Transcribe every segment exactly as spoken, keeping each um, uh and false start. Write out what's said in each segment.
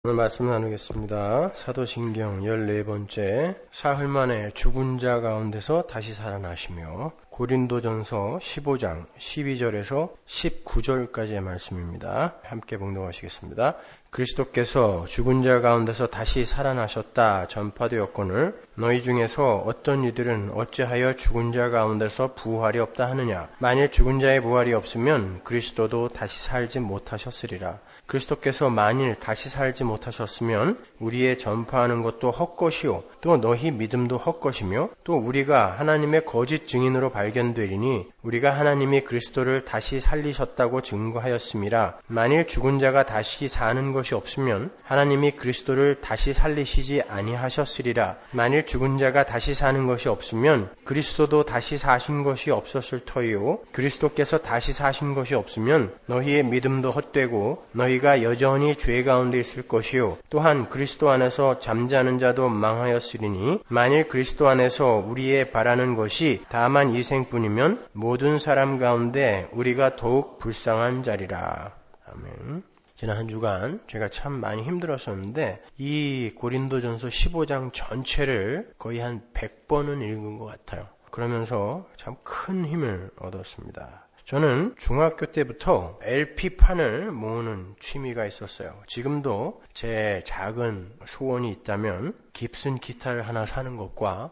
오늘 말씀 나누겠습니다. 사도신경 열네 번째, 사흘 만에 죽은 자 가운데서 다시 살아나시며, 고린도전서 십오 장 십이 절에서 십구 절까지의 말씀입니다. 함께 봉독하시겠습니다. 그리스도께서 죽은 자 가운데서 다시 살아나셨다 전파되었거늘 너희 중에서 어떤 이들은 어찌하여 죽은 자 가운데서 부활이 없다 하느냐. 만일 죽은 자의 부활이 없으면 그리스도도 다시 살지 못하셨으리라. 그리스도께서 만일 다시 살지 못하셨으면 우리의 전파하는 것도 헛것이요 또 너희 믿음도 헛것이며 또 우리가 하나님의 거짓 증인으로 발견되리니 우리가 하나님이 그리스도를 다시 살리셨다고 증거하였음이라. 만일 죽은 자가 다시 사는 것이 없으면 하나님이 그리스도를 다시 살리시지 아니하셨으리라. 만일 죽은 자가 다시 사는 것이 없으면 그리스도도 다시 사신 것이 없었을 터이요 그리스도께서 다시 사신 것이 없으면 너희의 믿음도 헛되고 너희가 여전히 죄 가운데 있을 것이요 또한 그리스도 안에서 잠자는 자도 망하였으리니 만일 그리스도 안에서 우리의 바라는 것이 다만 이 생뿐이면 모든 사람 가운데 우리가 더욱 불쌍한 자리라. 아멘. 지난 한 주간 제가 참 많이 힘들었었는데 이 고린도전서 십오 장 전체를 거의 한 백 번은 읽은 것 같아요. 그러면서 참 큰 힘을 얻었습니다. 저는 중학교 때부터 엘피판을 모으는 취미가 있었어요. 지금도 제 작은 소원이 있다면 깁슨 기타를 하나 사는 것과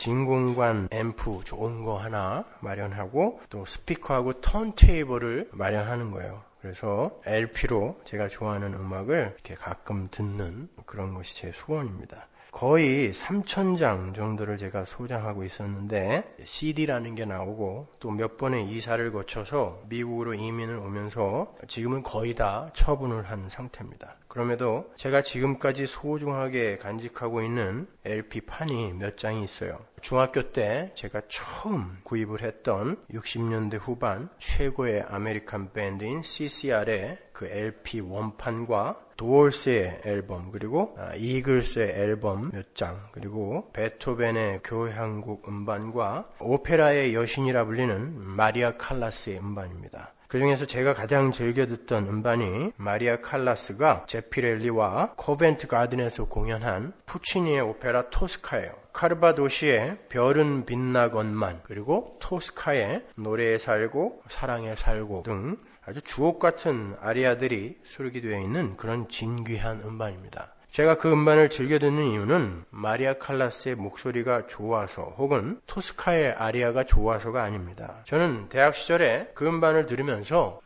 진공관 앰프 좋은 거 하나 마련하고 또 스피커하고 턴테이블을 마련하는 거예요. 그래서 엘피로 제가 좋아하는 음악을 이렇게 가끔 듣는 그런 것이 제 소원입니다. 거의 삼천 장 정도를 제가 소장하고 있었는데 씨디라는 게 나오고 또 몇 번의 이사를 거쳐서 미국으로 이민을 오면서 지금은 거의 다 처분을 한 상태입니다. 그럼에도 제가 지금까지 소중하게 간직하고 있는 엘피판이 몇 장이 있어요. 중학교 때 제가 처음 구입을 했던 육십 년대 후반 최고의 아메리칸 밴드인 씨씨알의 그 엘피 원판과 도얼스의 앨범, 그리고 이글스의 앨범 몇 장, 그리고 베토벤의 교향곡 음반과 오페라의 여신이라 불리는 마리아 칼라스의 음반입니다. 그 중에서 제가 가장 즐겨 듣던 음반이 마리아 칼라스가 제피렐리와 코벤트 가든에서 공연한 푸치니의 오페라 토스카예요. 카르바도시의 별은 빛나건만, 그리고 토스카의 노래에 살고 사랑에 살고 등 아주 주옥 같은 아리아들이 수록이 되어 있는 그런 진귀한 음반입니다. 제가 그 음반을 즐겨 듣는 이유는 마리아 칼라스의 목소리가 좋아서 혹은 토스카의 아리아가 좋아서가 아닙니다. 저는 대학 시절에 그 음반을 들으면서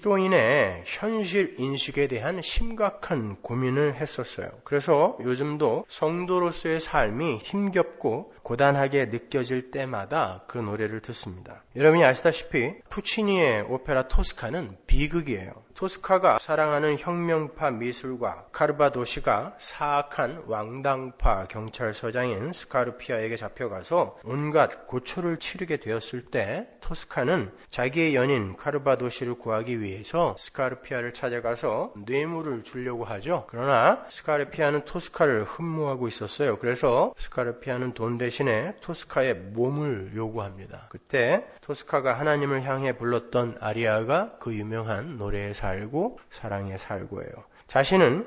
그리스도인의 현실 인식에 대한 심각한 고민을 했었어요. 그래서 요즘도 성도로서의 삶이 힘겹고 고단하게 느껴질 때마다 그 노래를 듣습니다. 여러분이 아시다시피 푸치니의 오페라 토스카는 비극이에요. 토스카가 사랑하는 혁명파 미술가 카르바도시가 사악한 왕당파 경찰서장인 스카르피아에게 잡혀가서 온갖 고초를 치르게 되었을 때 토스카는 자기의 연인 카르바도시를 구하기 위해서 스카르피아를 찾아가서 뇌물을 주려고 하죠. 그러나 스카르피아는 토스카를 흠모하고 있었어요. 그래서 스카르피아는 돈 대신에 토스카의 몸을 요구합니다. 그때 토스카가 하나님을 향해 불렀던 아리아가 그 유명한 노래에 살고 사랑에 살고예요. 자신은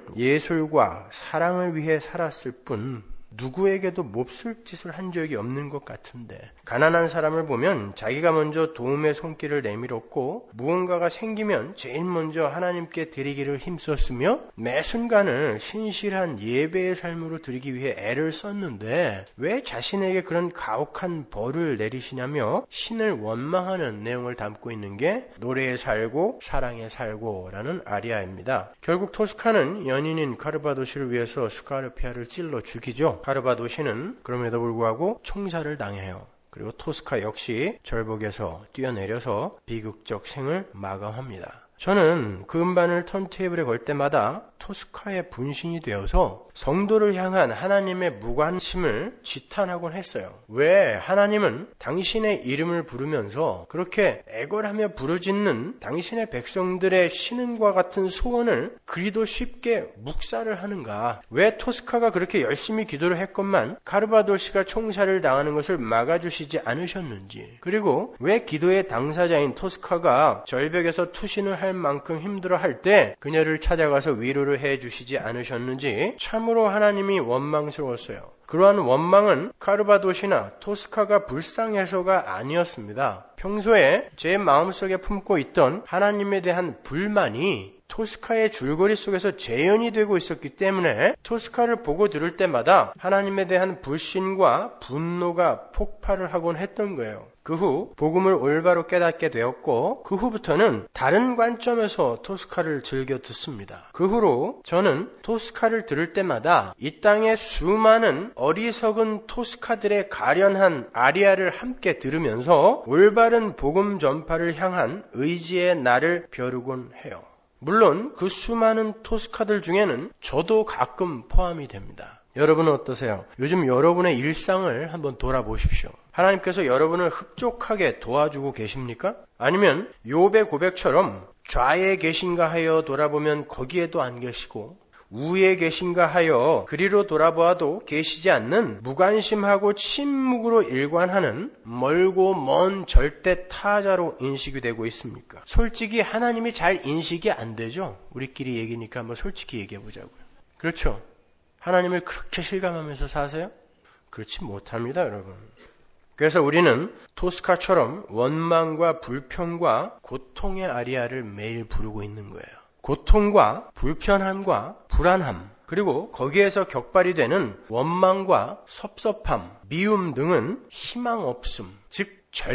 예술과 사랑을 위해 살았을 뿐 누구에게도 몹쓸 짓을 한 적이 없는 것 같은데 가난한 사람을 보면 자기가 먼저 도움의 손길을 내밀었고 무언가가 생기면 제일 먼저 하나님께 드리기를 힘썼으며 매 순간을 신실한 예배의 삶으로 드리기 위해 애를 썼는데 왜 자신에게 그런 가혹한 벌을 내리시냐며 신을 원망하는 내용을 담고 있는 게 노래에 살고 사랑에 살고 라는 아리아입니다. 결국 토스카는 연인인 카르바도시를 위해서 스카르피아를 찔러 죽이죠. 카르바도시는 그럼에도 불구하고 총살을 당해요. 그리고 토스카 역시 절벽에서 뛰어내려서 비극적 생을 마감합니다. 저는 그 음반을 턴테이블에 걸 때마다 토스카의 분신이 되어서 성도를 향한 하나님의 무관심을 지탄하곤 했어요. 왜 하나님은 당신의 이름을 부르면서 그렇게 애걸하며 부르짖는 당신의 백성들의 신음과 같은 소원을 그리도 쉽게 묵살을 하는가? 왜 토스카가 그렇게 열심히 기도를 했건만 카르바도시가 총살을 당하는 것을 막아주시지 않으셨는지, 그리고 왜 기도의 당사자인 토스카가 절벽에서 투신을 할 살 만큼 힘들어할 때 그녀를 찾아가서 위로를 해주시지 않으셨는지 참으로 하나님이 원망스러웠어요. 그러한 원망은 카르바도시나 토스카가 불쌍해서가 아니었습니다. 평소에 제 마음속에 품고 있던 하나님에 대한 불만이 토스카의 줄거리 속에서 재현이 되고 있었기 때문에 토스카를 보고 들을 때마다 하나님에 대한 불신과 분노가 폭발을 하곤 했던 거예요. 그 후 복음을 올바로 깨닫게 되었고 그 후부터는 다른 관점에서 토스카를 즐겨 듣습니다. 그 후로 저는 토스카를 들을 때마다 이 땅의 수많은 어리석은 토스카들의 가련한 아리아를 함께 들으면서 올바른 복음 전파를 향한 의지의 날을 벼르곤 해요. 물론 그 수많은 토스카들 중에는 저도 가끔 포함이 됩니다. 여러분은 어떠세요? 요즘 여러분의 일상을 한번 돌아보십시오. 하나님께서 여러분을 흡족하게 도와주고 계십니까? 아니면 욥의 고백처럼 좌에 계신가 하여 돌아보면 거기에도 안 계시고 우에 계신가 하여 그리로 돌아보아도 계시지 않는 무관심하고 침묵으로 일관하는 멀고 먼 절대 타자로 인식이 되고 있습니까? 솔직히 하나님이 잘 인식이 안 되죠? 우리끼리 얘기니까 한번 솔직히 얘기해 보자고요. 그렇죠? 하나님을 그렇게 실감하면서 사세요? 그렇지 못합니다, 여러분. 그래서 우리는 토스카처럼 원망과 불평과 고통의 아리아를 매일 부르고 있는 거예요. 고통과 불편함과 불안함, 그리고 거기에서 격발이 되는 원망과 섭섭함, 미움 등은 희망 없음, 즉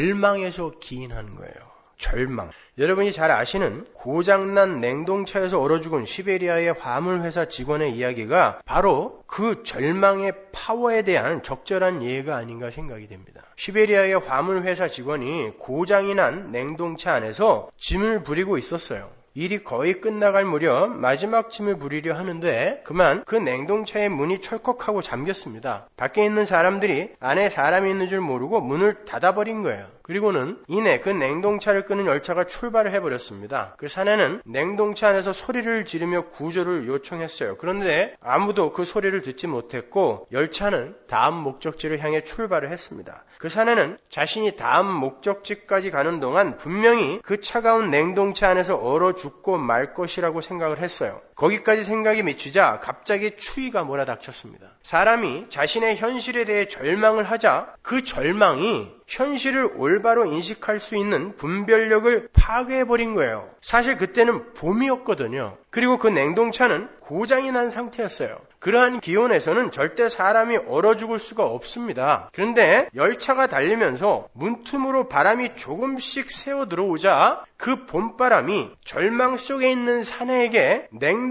절망에서 기인하는 거예요. 절망. 여러분이 잘 아시는 고장난 냉동차에서 얼어 죽은 시베리아의 화물회사 직원의 이야기가 바로 그 절망의 파워에 대한 적절한 예가 아닌가 생각이 됩니다. 시베리아의 화물회사 직원이 고장이 난 냉동차 안에서 짐을 부리고 있었어요. 일이 거의 끝나갈 무렵 마지막 짐을 부리려 하는데 그만 그 냉동차의 문이 철컥하고 잠겼습니다. 밖에 있는 사람들이 안에 사람이 있는 줄 모르고 문을 닫아버린 거예요. 그리고는 이내 그 냉동차를 끄는 열차가 출발을 해버렸습니다. 그 사내는 냉동차 안에서 소리를 지르며 구조를 요청했어요. 그런데 아무도 그 소리를 듣지 못했고 열차는 다음 목적지를 향해 출발을 했습니다. 그 사내는 자신이 다음 목적지까지 가는 동안 분명히 그 차가운 냉동차 안에서 얼어 죽고 말 것이라고 생각을 했어요. 거기까지 생각이 미치자 갑자기 추위가 몰아닥쳤습니다. 사람이 자신의 현실에 대해 절망을 하자 그 절망이 현실을 올바로 인식할 수 있는 분별력을 파괴해버린 거예요. 사실 그때는 봄이었거든요. 그리고 그 냉동차는 고장이 난 상태였어요. 그러한 기온에서는 절대 사람이 얼어 죽을 수가 없습니다. 그런데 열차가 달리면서 문틈으로 바람이 조금씩 새어 들어오자 그 봄바람이 절망 속에 있는 사내에게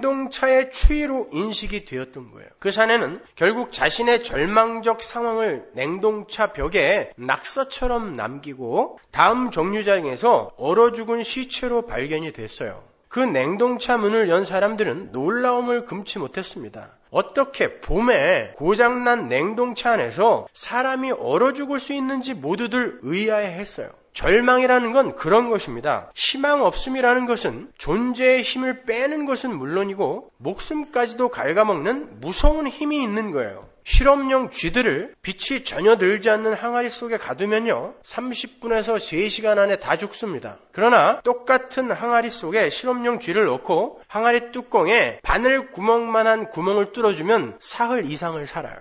냉동차의 추위로 인식이 되었던 거예요. 그 사내는 결국 자신의 절망적 상황을 냉동차 벽에 낙서처럼 남기고 다음 정류장에서 얼어 죽은 시체로 발견이 됐어요. 그 냉동차 문을 연 사람들은 놀라움을 금치 못했습니다. 어떻게 봄에 고장난 냉동차 안에서 사람이 얼어 죽을 수 있는지 모두들 의아해했어요. 절망이라는 건 그런 것입니다. 희망 없음이라는 것은 존재의 힘을 빼는 것은 물론이고 목숨까지도 갉아먹는 무서운 힘이 있는 거예요. 실험용 쥐들을 빛이 전혀 들지 않는 항아리 속에 가두면요 삼십 분에서 세 시간 안에 다 죽습니다. 그러나 똑같은 항아리 속에 실험용 쥐를 넣고 항아리 뚜껑에 바늘 구멍만한 구멍을 뚫어주면 사흘 이상을 살아요.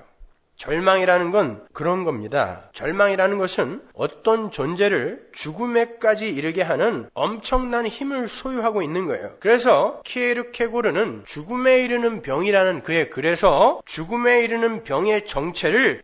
절망이라는 건 그런 겁니다. 절망이라는 것은 어떤 존재를 죽음에까지 이르게 하는 엄청난 힘을 소유하고 있는 거예요. 그래서 키에르케고르는 죽음에 이르는 병이라는 그의 글에서 죽음에 이르는 병의 정체를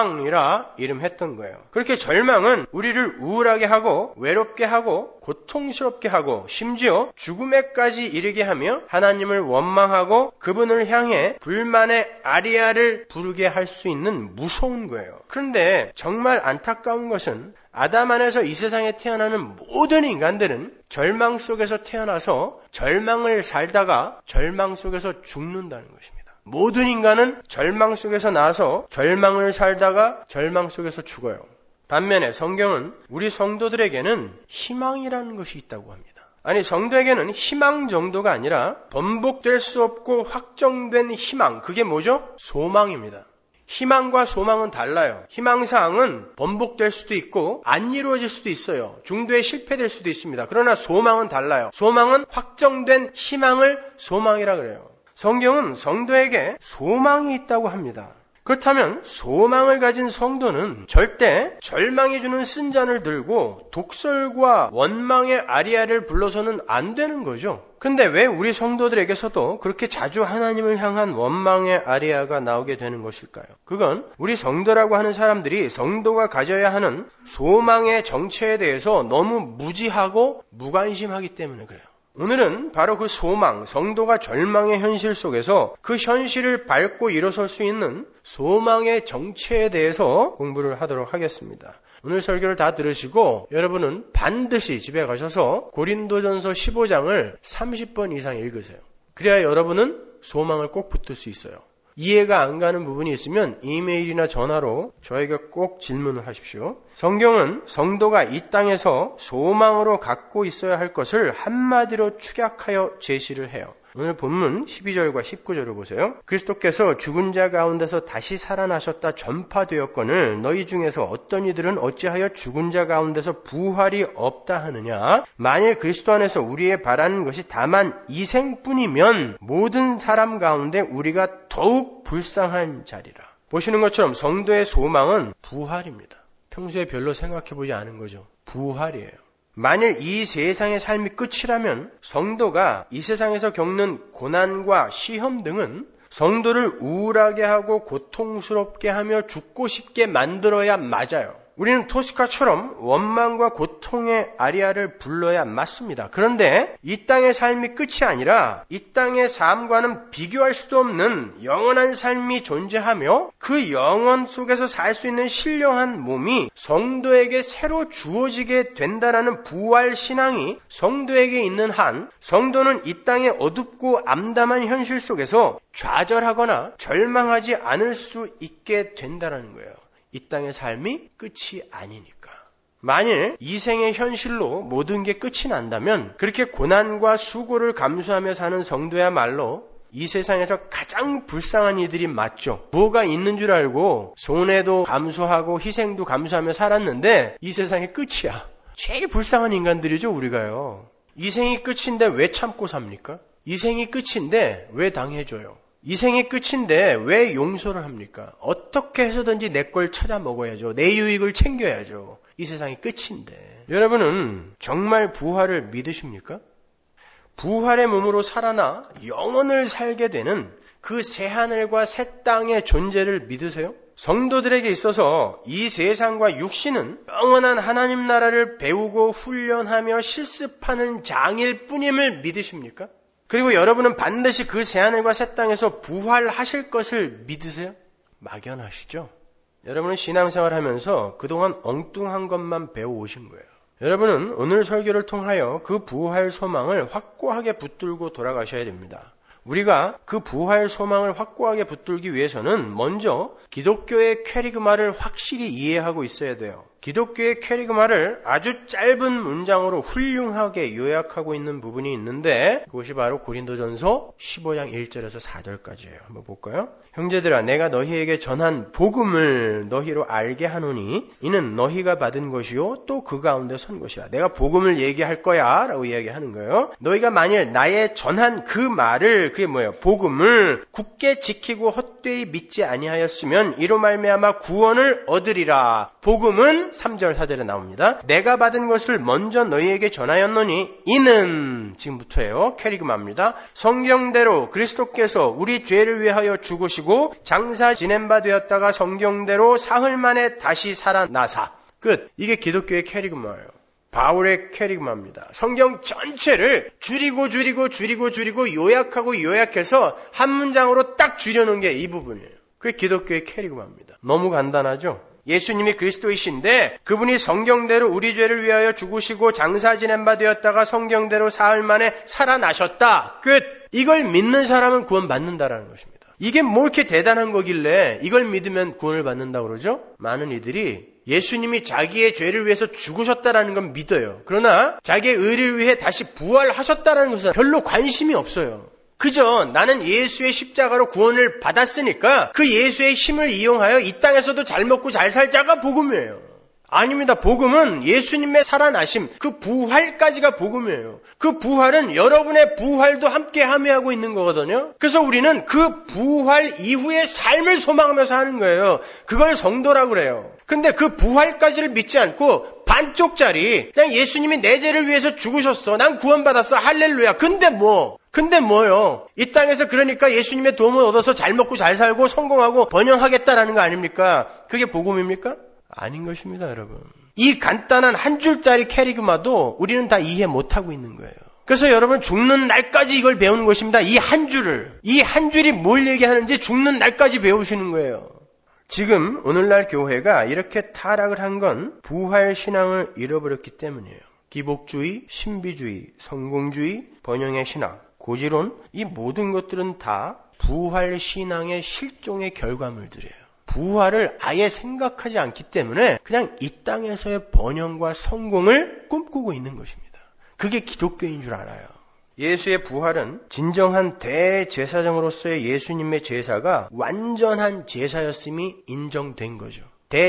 절망이라 이름했던 거예요. 그렇게 절망은 우리를 우울하게 하고 외롭게 하고 고통스럽게 하고 심지어 죽음에까지 이르게 하며 하나님을 원망하고 그분을 향해 불만의 아리아를 부르게 할 수 있는 있는 무서운 거예요. 그런데 정말 안타까운 것은 아담 안에서 이 세상에 태어나는 모든 인간들은 절망 속에서 태어나서 절망을 살다가 절망 속에서 죽는다는 것입니다. 모든 인간은 절망 속에서 나서 절망을 살다가 절망 속에서 죽어요. 반면에 성경은 우리 성도들에게는 희망이라는 것이 있다고 합니다. 아니, 성도에게는 희망 정도가 아니라 번복될 수 없고 확정된 희망, 그게 뭐죠? 소망입니다. 희망과 소망은 달라요. 희망사항은 번복될 수도 있고 안 이루어질 수도 있어요. 중도에 실패될 수도 있습니다. 그러나 소망은 달라요. 소망은 확정된 희망을 소망이라 그래요. 성경은 성도에게 소망이 있다고 합니다. 그렇다면 소망을 가진 성도는 절대 절망이 주는 쓴잔을 들고 독설과 원망의 아리아를 불러서는 안 되는 거죠. 근데 왜 우리 성도들에게서도 그렇게 자주 하나님을 향한 원망의 아리아가 나오게 되는 것일까요? 그건 우리 성도라고 하는 사람들이 성도가 가져야 하는 소망의 정체에 대해서 너무 무지하고 무관심하기 때문에 그래요. 오늘은 바로 그 소망, 성도가 절망의 현실 속에서 그 현실을 밟고 일어설 수 있는 소망의 정체에 대해서 공부를 하도록 하겠습니다. 오늘 설교를 다 들으시고 여러분은 반드시 집에 가셔서 고린도전서 십오 장을 삼십 번 이상 읽으세요. 그래야 여러분은 소망을 꼭 붙들 수 있어요. 이해가 안 가는 부분이 있으면 이메일이나 전화로 저에게 꼭 질문을 하십시오. 성경은 성도가 이 땅에서 소망으로 갖고 있어야 할 것을 한마디로 축약하여 제시를 해요. 오늘 본문 십이 절과 십구 절을 보세요. 그리스도께서 죽은 자 가운데서 다시 살아나셨다 전파되었거늘 너희 중에서 어떤 이들은 어찌하여 죽은 자 가운데서 부활이 없다 하느냐. 만일 그리스도 안에서 우리의 바라는 것이 다만 이생뿐이면 모든 사람 가운데 우리가 더욱 불쌍한 자리라. 보시는 것처럼 성도의 소망은 부활입니다. 평소에 별로 생각해보지 않은 거죠. 부활이에요. 만일 이 세상의 삶이 끝이라면 성도가 이 세상에서 겪는 고난과 시험 등은 성도를 우울하게 하고 고통스럽게 하며 죽고 싶게 만들어야 맞아요. 우리는 토스카처럼 원망과 고통의 아리아를 불러야 맞습니다. 그런데 이 땅의 삶이 끝이 아니라 이 땅의 삶과는 비교할 수도 없는 영원한 삶이 존재하며 그 영원 속에서 살 수 있는 신령한 몸이 성도에게 새로 주어지게 된다라는 부활 신앙이 성도에게 있는 한 성도는 이 땅의 어둡고 암담한 현실 속에서 좌절하거나 절망하지 않을 수 있게 된다라는 거예요. 이 땅의 삶이 끝이 아니니까. 만일 이 생의 현실로 모든 게 끝이 난다면 그렇게 고난과 수고를 감수하며 사는 성도야말로 이 세상에서 가장 불쌍한 이들이 맞죠. 뭐가 있는 줄 알고 손해도 감수하고 희생도 감수하며 살았는데 이 세상의 끝이야. 제일 불쌍한 인간들이죠, 우리가요. 이 생이 끝인데 왜 참고 삽니까? 이 생이 끝인데 왜 당해줘요? 이 생이 끝인데 왜 용서를 합니까? 어떻게 해서든지 내 걸 찾아 먹어야죠. 내 유익을 챙겨야죠. 이 세상이 끝인데. 여러분은 정말 부활을 믿으십니까? 부활의 몸으로 살아나 영원을 살게 되는 그 새하늘과 새 땅의 존재를 믿으세요? 성도들에게 있어서 이 세상과 육신은 영원한 하나님 나라를 배우고 훈련하며 실습하는 장일 뿐임을 믿으십니까? 그리고 여러분은 반드시 그 새하늘과 새 땅에서 부활하실 것을 믿으세요? 막연하시죠? 여러분은 신앙생활 하면서 그동안 엉뚱한 것만 배워오신 거예요. 여러분은 오늘 설교를 통하여 그 부활 소망을 확고하게 붙들고 돌아가셔야 됩니다. 우리가 그 부활 소망을 확고하게 붙들기 위해서는 먼저 기독교의 캐리그마를 확실히 이해하고 있어야 돼요. 기독교의 캐리그마를 아주 짧은 문장으로 훌륭하게 요약하고 있는 부분이 있는데 그것이 바로 고린도전서 십오 장 일 절에서 사 절까지예요. 한번 볼까요? 형제들아 내가 너희에게 전한 복음을 너희로 알게 하노니 이는 너희가 받은 것이요 또 그 가운데 선 것이라. 내가 복음을 얘기할 거야 라고 이야기하는 거예요. 너희가 만일 나의 전한 그 말을 그게 뭐예요? 복음을 굳게 지키고 헛되이 믿지 아니하였으면 이로 말미암아 구원을 얻으리라. 복음은 삼 절 사 절에 나옵니다. 내가 받은 것을 먼저 너희에게 전하였노니 이는 지금부터예요. 캐리그마입니다. 성경대로 그리스도께서 우리 죄를 위하여 죽으시고 장사 지낸 바 되었다가 성경대로 사흘 만에 다시 살아나사. 끝. 이게 기독교의 캐리그마예요. 바울의 캐리그마입니다. 성경 전체를 줄이고 줄이고 줄이고 줄이고 요약하고 요약해서 한 문장으로 딱 줄여놓은 게 이 부분이에요. 그게 기독교의 캐리그마입니다. 너무 간단하죠? 예수님이 그리스도이신데 그분이 성경대로 우리 죄를 위하여 죽으시고 장사 지낸 바 되었다가 성경대로 사흘 만에 살아나셨다. 끝. 이걸 믿는 사람은 구원 받는다라는 것입니다. 이게 뭐 이렇게 대단한 거길래 이걸 믿으면 구원을 받는다고 그러죠? 많은 이들이 예수님이 자기의 죄를 위해서 죽으셨다라는 건 믿어요. 그러나 자기의 의를 위해 다시 부활하셨다라는 것은 별로 관심이 없어요. 그저 나는 예수의 십자가로 구원을 받았으니까 그 예수의 힘을 이용하여 이 땅에서도 잘 먹고 잘 살자가 복음이에요. 아닙니다. 복음은 예수님의 살아나심, 그 부활까지가 복음이에요. 그 부활은 여러분의 부활도 함께 함유하고 있는 거거든요. 그래서 우리는 그 부활 이후의 삶을 소망하며 사는 거예요. 그걸 성도라고 그래요. 근데 그 부활까지를 믿지 않고 반쪽짜리 그냥 예수님이 내 죄를 위해서 죽으셨어. 난 구원받았어. 할렐루야. 근데 뭐? 근데 뭐요? 이 땅에서 그러니까 예수님의 도움을 얻어서 잘 먹고 잘 살고 성공하고 번영하겠다라는 거 아닙니까? 그게 복음입니까? 아닌 것입니다, 여러분. 이 간단한 한 줄짜리 캐리그마도 우리는 다 이해 못하고 있는 거예요. 그래서 여러분 죽는 날까지 이걸 배우는 것입니다. 이 한 줄을. 이 한 줄이 뭘 얘기하는지 죽는 날까지 배우시는 거예요. 지금 오늘날 교회가 이렇게 타락을 한 건 부활 신앙을 잃어버렸기 때문이에요. 기복주의, 신비주의, 성공주의, 번영의 신앙, 고지론, 이 모든 것들은 다 부활 신앙의 실종의 결과물들이에요. 부활을 아예 생각하지 않기 때문에 그냥 이 땅에서의 번영과 성공을 꿈꾸고 있는 것입니다. 그게 기독교인 줄 알아요. 예수의 부활은 진정한 대제사장으로서의 예수님의 제사가 완전한 제사였음이 인정된 거죠.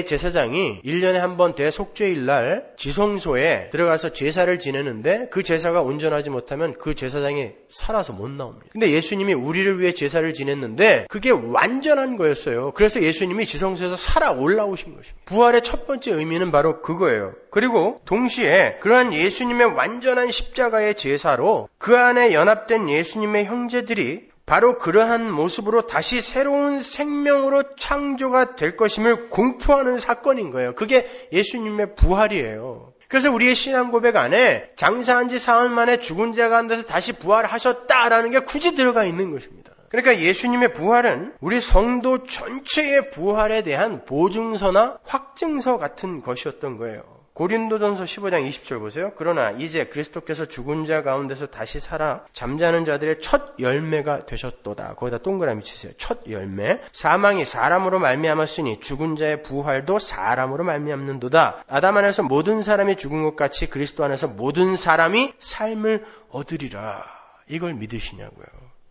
대제사장이 일 년에 한 번 대속죄일 날 지성소에 들어가서 제사를 지내는데 그 제사가 온전하지 못하면 그 제사장이 살아서 못 나옵니다. 근데 예수님이 우리를 위해 제사를 지냈는데 그게 완전한 거였어요. 그래서 예수님이 지성소에서 살아 올라오신 것입니다. 부활의 첫 번째 의미는 바로 그거예요. 그리고 동시에 그러한 예수님의 완전한 십자가의 제사로 그 안에 연합된 예수님의 형제들이 바로 그러한 모습으로 다시 새로운 생명으로 창조가 될 것임을 공포하는 사건인 거예요. 그게 예수님의 부활이에요. 그래서 우리의 신앙 고백 안에 장사한 지 사흘 만에 죽은 자 가운데서 다시 부활하셨다라는 게 굳이 들어가 있는 것입니다. 그러니까 예수님의 부활은 우리 성도 전체의 부활에 대한 보증서나 확증서 같은 것이었던 거예요. 고린도전서 십오 장 이십 절 보세요. 그러나 이제 그리스도께서 죽은 자 가운데서 다시 살아 잠자는 자들의 첫 열매가 되셨도다. 거기다 동그라미 치세요. 첫 열매. 사망이 사람으로 말미암았으니 죽은 자의 부활도 사람으로 말미암는도다. 아담 안에서 모든 사람이 죽은 것 같이 그리스도 안에서 모든 사람이 삶을 얻으리라. 이걸 믿으시냐고요.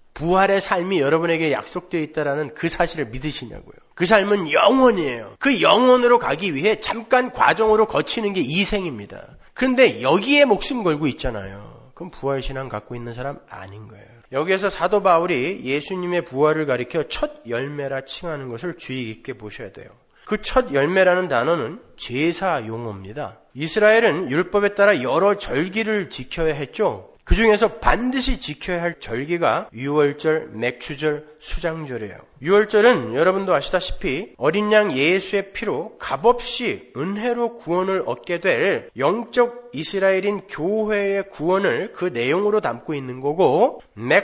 부활의 삶이 여러분에게 약속되어 있다는 그 사실을 믿으시냐고요. 그 삶은 영원이에요. 그 영원으로 가기 위해 잠깐 과정으로 거치는 게 이 생입니다. 그런데 여기에 목숨 걸고 있잖아요. 그럼 부활신앙 갖고 있는 사람 아닌 거예요. 여기에서 사도 바울이 예수님의 부활을 가리켜 첫 열매라 칭하는 것을 주의 깊게 보셔야 돼요. 그 첫 열매라는 단어는 제사 용어입니다. 이스라엘은 율법에 따라 여러 절기를 지켜야 했죠. 그 중에서 반드시 지켜야 할 절기가 유월절, 맥추절, 수장절이에요. 유월절은 여러분도 아시다시피 어린 양 예수의 피로 값없이 은혜로 구원을 얻게 될 영적 이스라엘인 교회의 구원을 그 내용으로 담고 있는 거고,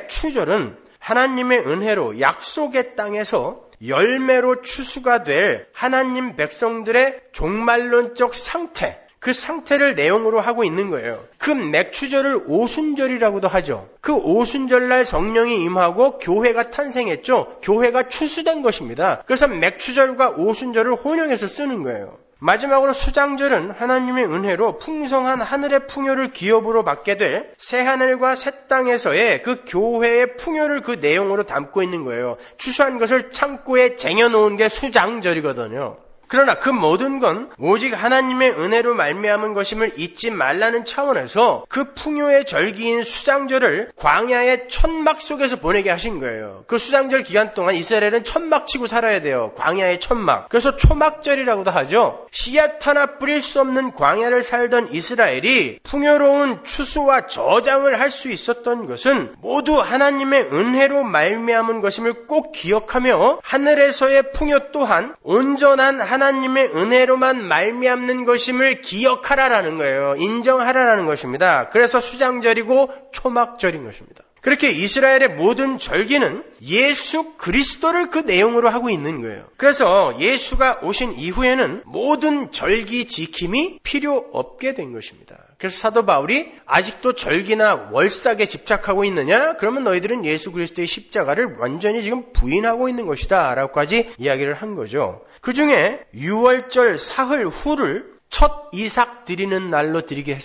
맥추절은 하나님의 은혜로 약속의 땅에서 열매로 추수가 될 하나님 백성들의 종말론적 상태, 그 상태를 내용으로 하고 있는 거예요. 그 맥추절을 오순절이라고도 하죠. 그 오순절날 성령이 임하고 교회가 탄생했죠. 교회가 추수된 것입니다. 그래서 맥추절과 오순절을 혼용해서 쓰는 거예요. 마지막으로 수장절은 하나님의 은혜로 풍성한 하늘의 풍요를 기업으로 받게 될 새하늘과 새 땅에서의 그 교회의 풍요를 그 내용으로 담고 있는 거예요. 추수한 것을 창고에 쟁여놓은 게 수장절이거든요. 그러나 그 모든 건 오직 하나님의 은혜로 말미암은 것임을 잊지 말라는 차원에서 그 풍요의 절기인 수장절을 광야의 천막 속에서 보내게 하신 거예요. 그 수장절 기간 동안 이스라엘은 천막 치고 살아야 돼요. 광야의 천막. 그래서 초막절이라고도 하죠. 씨앗 하나 뿌릴 수 없는 광야를 살던 이스라엘이 풍요로운 추수와 저장을 할 수 있었던 것은 모두 하나님의 은혜로 말미암은 것임을 꼭 기억하며 하늘에서의 풍요 또한 온전한 하나님의 은혜로만 말미암는 것임을 기억하라라는 거예요. 인정하라라는 것입니다. 그래서 수장절이고 초막절인 것입니다. 그렇게 이스라엘의 모든 절기는 예수 그리스도를 그 내용으로 하고 있는 거예요. 그래서 예수가 오신 이후에는 모든 절기 지킴이 필요 없게 된 것입니다. 그래서 사도 바울이 아직도 절기나 월삭에 집착하고 있느냐? 그러면 너희들은 예수 그리스도의 십자가를 완전히 지금 부인하고 있는 것이다 라고까지 이야기를 한 거죠. 그 중에 유월절 사흘 후를 첫 이삭 드리는 날로 드리게 했어요.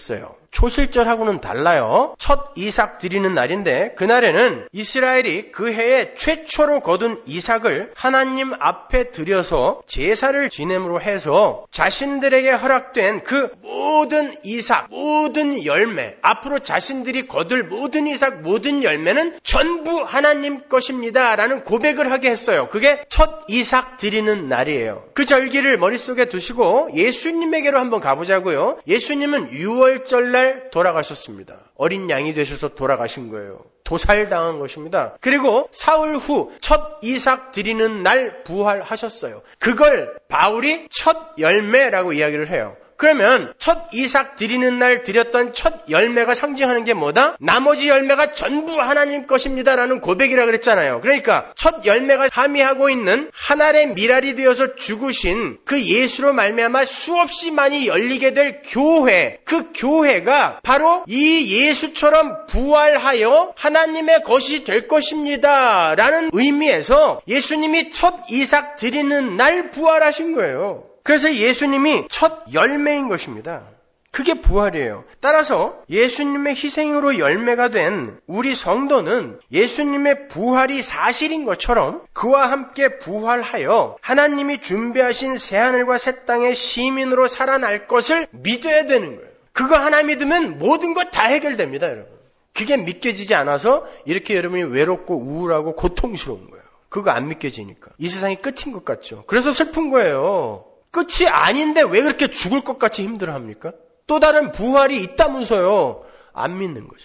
초실절하고는 달라요. 첫 이삭 드리는 날인데 그날에는 이스라엘이 그 해에 최초로 거둔 이삭을 하나님 앞에 드려서 제사를 지냄으로 해서 자신들에게 허락된 그 모든 이삭, 모든 열매, 앞으로 자신들이 거둘 모든 이삭, 모든 열매는 전부 하나님 것입니다 라는 고백을 하게 했어요. 그게 첫 이삭 드리는 날이에요. 그 절기를 머릿속에 두시고 예수님에게로 한번 가보자고요. 예수님은 유월절날 돌아가셨습니다. 어린 양이 되셔서 돌아가신 거예요. 도살당한 것입니다. 그리고 사흘 후 첫 이삭 드리는 날 부활하셨어요. 그걸 바울이 첫 열매라고 이야기를 해요. 그러면 첫 이삭 드리는 날 드렸던 첫 열매가 상징하는 게 뭐다? 나머지 열매가 전부 하나님 것입니다라는 고백이라 그랬잖아요. 그러니까 첫 열매가 함의하고 있는 한 알의 밀알이 되어서 죽으신 그 예수로 말미암아 수없이 많이 열리게 될 교회, 그 교회가 바로 이 예수처럼 부활하여 하나님의 것이 될 것입니다 라는 의미에서 예수님이 첫 이삭 드리는 날 부활하신 거예요. 그래서 예수님이 첫 열매인 것입니다. 그게 부활이에요. 따라서 예수님의 희생으로 열매가 된 우리 성도는 예수님의 부활이 사실인 것처럼 그와 함께 부활하여 하나님이 준비하신 새하늘과 새 땅의 시민으로 살아날 것을 믿어야 되는 거예요. 그거 하나 믿으면 모든 것 다 해결됩니다, 여러분. 그게 믿겨지지 않아서 이렇게 여러분이 외롭고 우울하고 고통스러운 거예요. 그거 안 믿겨지니까. 이 세상이 끝인 것 같죠. 그래서 슬픈 거예요. 끝이 아닌데 왜 그렇게 죽을 것 같이 힘들어합니까? 또 다른 부활이 있다면서요. 안 믿는 거죠.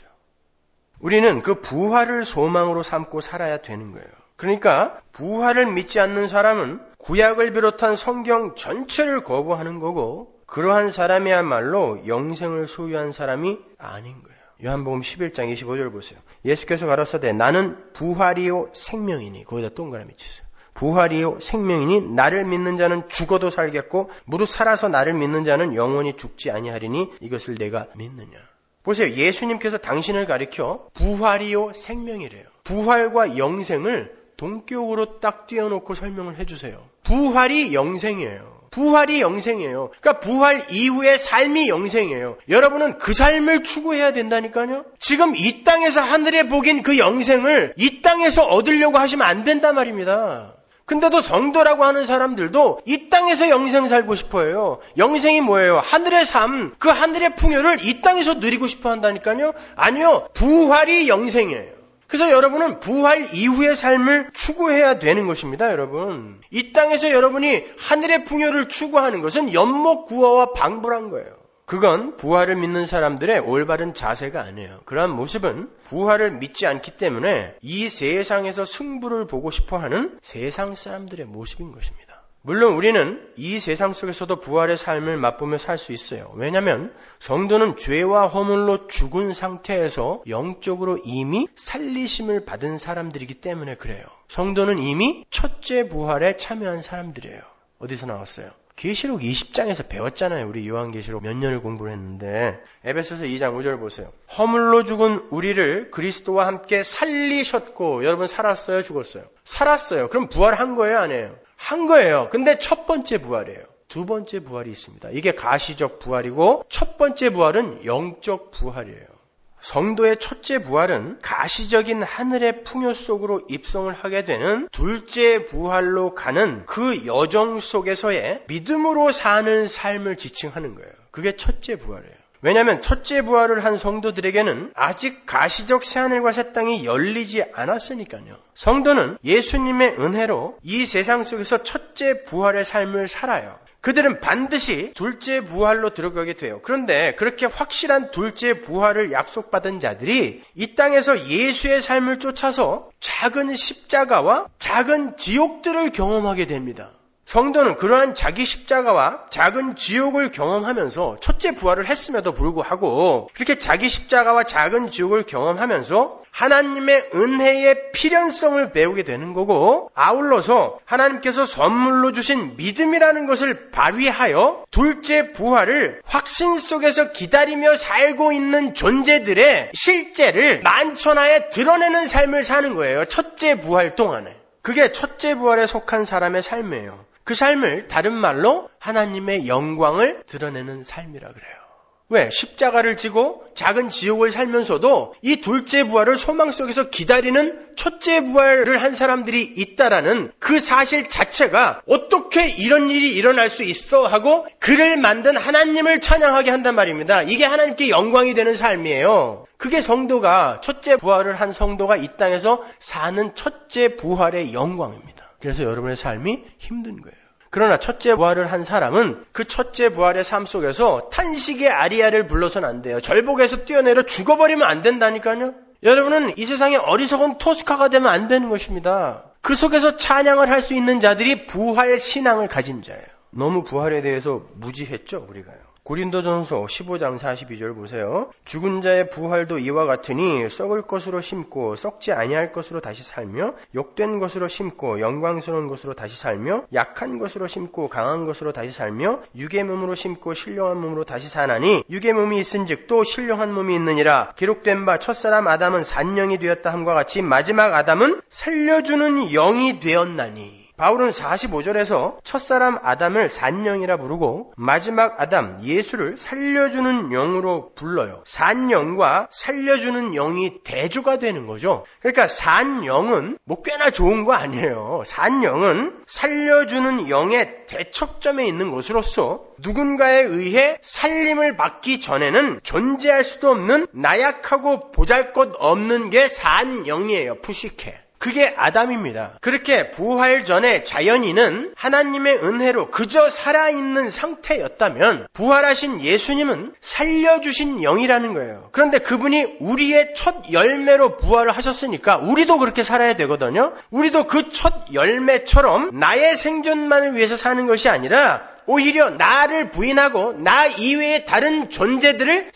우리는 그 부활을 소망으로 삼고 살아야 되는 거예요. 그러니까 부활을 믿지 않는 사람은 구약을 비롯한 성경 전체를 거부하는 거고 그러한 사람이야말로 영생을 소유한 사람이 아닌 거예요. 요한복음 십일 장 이십오 절 보세요. 예수께서 가라사대 나는 부활이요 생명이니 거기다 동그라미 치세요. 부활이요 생명이니 나를 믿는 자는 죽어도 살겠고 무릇 살아서 나를 믿는 자는 영원히 죽지 아니하리니 이것을 내가 믿느냐. 보세요. 예수님께서 당신을 가리켜 부활이요 생명이래요. 부활과 영생을 동격으로 딱 띄워놓고 설명을 해주세요. 부활이 영생이에요. 부활이 영생이에요. 그러니까 부활 이후의 삶이 영생이에요. 여러분은 그 삶을 추구해야 된다니까요. 지금 이 땅에서 하늘에 복인 그 영생을 이 땅에서 얻으려고 하시면 안 된단 말입니다. 근데도 성도라고 하는 사람들도 이 땅에서 영생 살고 싶어 해요. 영생이 뭐예요? 하늘의 삶, 그 하늘의 풍요를 이 땅에서 누리고 싶어 한다니까요. 아니요. 부활이 영생이에요. 그래서 여러분은 부활 이후의 삶을 추구해야 되는 것입니다, 여러분. 이 땅에서 여러분이 하늘의 풍요를 추구하는 것은 연목구어와 방불한 거예요. 그건 부활을 믿는 사람들의 올바른 자세가 아니에요. 그러한 모습은 부활을 믿지 않기 때문에 이 세상에서 승부를 보고 싶어하는 세상 사람들의 모습인 것입니다. 물론 우리는 이 세상 속에서도 부활의 삶을 맛보며 살 수 있어요. 왜냐하면 성도는 죄와 허물로 죽은 상태에서 영적으로 이미 살리심을 받은 사람들이기 때문에 그래요. 성도는 이미 첫째 부활에 참여한 사람들이에요. 어디서 나왔어요? 계시록 이십 장에서 배웠잖아요. 우리 요한계시록 몇 년을 공부를 했는데 에베소서 이 장 오 절 보세요. 허물로 죽은 우리를 그리스도와 함께 살리셨고 여러분 살았어요? 죽었어요? 살았어요. 그럼 부활한 거예요? 아니에요? 한 거예요. 근데 첫 번째 부활이에요. 두 번째 부활이 있습니다. 이게 가시적 부활이고 첫 번째 부활은 영적 부활이에요. 성도의 첫째 부활은 가시적인 하늘의 풍요 속으로 입성을 하게 되는 둘째 부활로 가는 그 여정 속에서의 믿음으로 사는 삶을 지칭하는 거예요. 그게 첫째 부활이에요. 왜냐하면 첫째 부활을 한 성도들에게는 아직 가시적 새하늘과 새 땅이 열리지 않았으니까요. 성도는 예수님의 은혜로 이 세상 속에서 첫째 부활의 삶을 살아요. 그들은 반드시 둘째 부활로 들어가게 돼요. 그런데 그렇게 확실한 둘째 부활을 약속받은 자들이 이 땅에서 예수의 삶을 쫓아서 작은 십자가와 작은 지옥들을 경험하게 됩니다. 성도는 그러한 자기 십자가와 작은 지옥을 경험하면서 첫째 부활을 했음에도 불구하고 그렇게 자기 십자가와 작은 지옥을 경험하면서 하나님의 은혜의 필연성을 배우게 되는 거고 아울러서 하나님께서 선물로 주신 믿음이라는 것을 발휘하여 둘째 부활을 확신 속에서 기다리며 살고 있는 존재들의 실제를 만천하에 드러내는 삶을 사는 거예요. 첫째 부활 동안에. 그게 첫째 부활에 속한 사람의 삶이에요. 그 삶을 다른 말로 하나님의 영광을 드러내는 삶이라 그래요. 왜? 십자가를 지고 작은 지옥을 살면서도 이 둘째 부활을 소망 속에서 기다리는 첫째 부활을 한 사람들이 있다라는 그 사실 자체가 어떻게 이런 일이 일어날 수 있어 하고 그를 만든 하나님을 찬양하게 한단 말입니다. 이게 하나님께 영광이 되는 삶이에요. 그게 성도가, 첫째 부활을 한 성도가 이 땅에서 사는 첫째 부활의 영광입니다. 그래서 여러분의 삶이 힘든 거예요. 그러나 첫째 부활을 한 사람은 그 첫째 부활의 삶 속에서 탄식의 아리아를 불러서는 안 돼요. 절복에서 뛰어내려 죽어버리면 안 된다니까요. 여러분은 이 세상에 어리석은 토스카가 되면 안 되는 것입니다. 그 속에서 찬양을 할 수 있는 자들이 부활 신앙을 가진 자예요. 너무 부활에 대해서 무지했죠, 우리가요. 고린도전서 십오 장 사십이 절 보세요. 죽은 자의 부활도 이와 같으니 썩을 것으로 심고 썩지 아니할 것으로 다시 살며 욕된 것으로 심고 영광스러운 것으로 다시 살며 약한 것으로 심고 강한 것으로 다시 살며 육의 몸으로 심고 신령한 몸으로 다시 사나니 육의 몸이 있은즉 또 신령한 몸이 있느니라. 기록된 바 첫사람 아담은 산영이 되었다 함과 같이 마지막 아담은 살려주는 영이 되었나니. 바울은 사십오 절에서 첫사람 아담을 산영이라 부르고 마지막 아담 예수를 살려주는 영으로 불러요. 산영과 살려주는 영이 대조가 되는 거죠. 그러니까 산영은 뭐 꽤나 좋은 거 아니에요. 산영은 살려주는 영의 대척점에 있는 것으로서 누군가에 의해 살림을 받기 전에는 존재할 수도 없는 나약하고 보잘것없는 게 산영이에요. 푸시케. 그게 아담입니다. 그렇게 부활 전에 자연인은 하나님의 은혜로 그저 살아있는 상태였다면 부활하신 예수님은 살려주신 영이라는 거예요. 그런데 그분이 우리의 첫 열매로 부활을 하셨으니까 우리도 그렇게 살아야 되거든요. 우리도 그 첫 열매처럼 나의 생존만을 위해서 사는 것이 아니라 오히려 나를 부인하고 나 이외의 다른 존재들을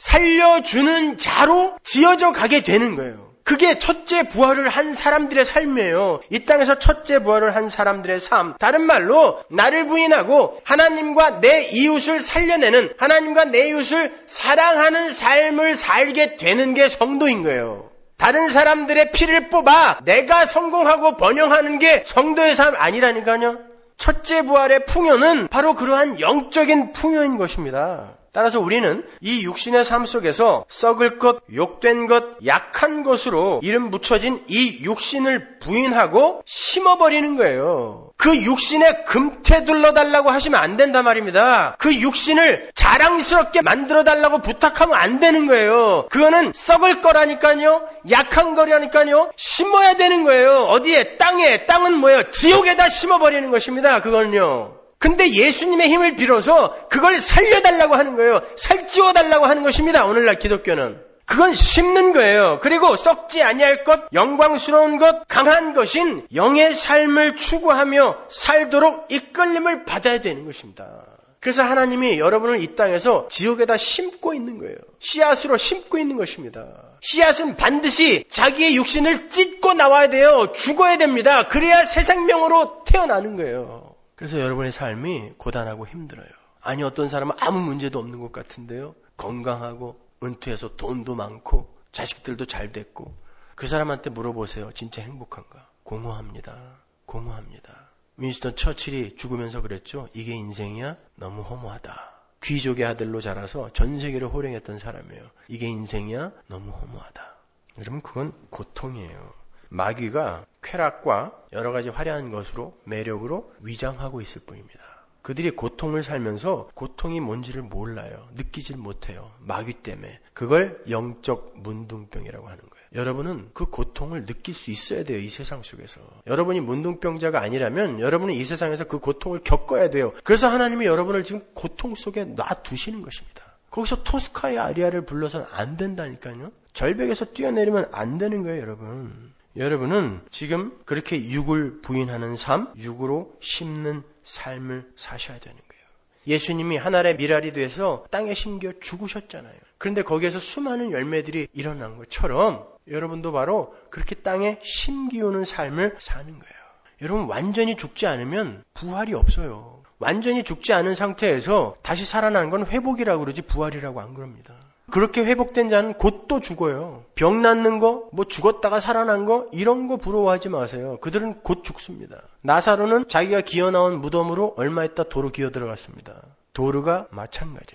살려주는 자로 지어져 가게 되는 거예요. 그게 첫째 부활을 한 사람들의 삶이에요. 이 땅에서 첫째 부활을 한 사람들의 삶. 다른 말로 나를 부인하고 하나님과 내 이웃을 살려내는, 하나님과 내 이웃을 사랑하는 삶을 살게 되는 게 성도인 거예요. 다른 사람들의 피를 뽑아 내가 성공하고 번영하는 게 성도의 삶 아니라니까요. 첫째 부활의 풍요는 바로 그러한 영적인 풍요인 것입니다. 따라서 우리는 이 육신의 삶 속에서 썩을 것, 욕된 것, 약한 것으로 이름 붙여진 이 육신을 부인하고 심어버리는 거예요. 그 육신에 금태 둘러달라고 하시면 안 된단 말입니다. 그 육신을 자랑스럽게 만들어달라고 부탁하면 안 되는 거예요. 그거는 썩을 거라니까요. 약한 거라니까요. 심어야 되는 거예요. 어디에? 땅에. 땅은 뭐예요? 지옥에다 심어버리는 것입니다. 그거는요. 근데 예수님의 힘을 빌어서 그걸 살려달라고 하는 거예요. 살찌워달라고 하는 것입니다. 오늘날 기독교는. 그건 심는 거예요. 그리고 썩지 아니할 것, 영광스러운 것, 강한 것인 영의 삶을 추구하며 살도록 이끌림을 받아야 되는 것입니다. 그래서 하나님이 여러분을 이 땅에서 지옥에다 심고 있는 거예요. 씨앗으로 심고 있는 것입니다. 씨앗은 반드시 자기의 육신을 찢고 나와야 돼요. 죽어야 됩니다. 그래야 새 생명으로 태어나는 거예요. 그래서 여러분의 삶이 고단하고 힘들어요. 아니 어떤 사람은 아무 문제도 없는 것 같은데요. 건강하고 은퇴해서 돈도 많고 자식들도 잘 됐고 그 사람한테 물어보세요. 진짜 행복한가? 공허합니다. 공허합니다. 윈스턴 처칠이 죽으면서 그랬죠. 이게 인생이야? 너무 허무하다. 귀족의 아들로 자라서 전 세계를 호령했던 사람이에요. 이게 인생이야? 너무 허무하다. 여러분 그건 고통이에요. 마귀가 쾌락과 여러 가지 화려한 것으로 매력으로 위장하고 있을 뿐입니다. 그들이 고통을 살면서 고통이 뭔지를 몰라요. 느끼질 못해요. 마귀 때문에. 그걸 영적 문둥병이라고 하는 거예요. 여러분은 그 고통을 느낄 수 있어야 돼요. 이 세상 속에서. 여러분이 문둥병자가 아니라면 여러분은 이 세상에서 그 고통을 겪어야 돼요. 그래서 하나님이 여러분을 지금 고통 속에 놔두시는 것입니다. 거기서 토스카의 아리아를 불러서는 안 된다니까요. 절벽에서 뛰어내리면 안 되는 거예요, 여러분. 여러분은 지금 그렇게 육을 부인하는 삶, 육으로 심는 삶을 사셔야 되는 거예요. 예수님이 하늘의 미랄이 돼서 땅에 심겨 죽으셨잖아요. 그런데 거기에서 수많은 열매들이 일어난 것처럼 여러분도 바로 그렇게 땅에 심기우는 삶을 사는 거예요. 여러분 완전히 죽지 않으면 부활이 없어요. 완전히 죽지 않은 상태에서 다시 살아나는 건 회복이라고 그러지 부활이라고 안 그럽니다. 그렇게 회복된 자는 곧 또 죽어요. 병 낫는 거, 뭐 죽었다가 살아난 거 이런 거 부러워하지 마세요. 그들은 곧 죽습니다. 나사로는 자기가 기어나온 무덤으로 얼마 있다 도로 기어 들어갔습니다. 도르가 마찬가지예요.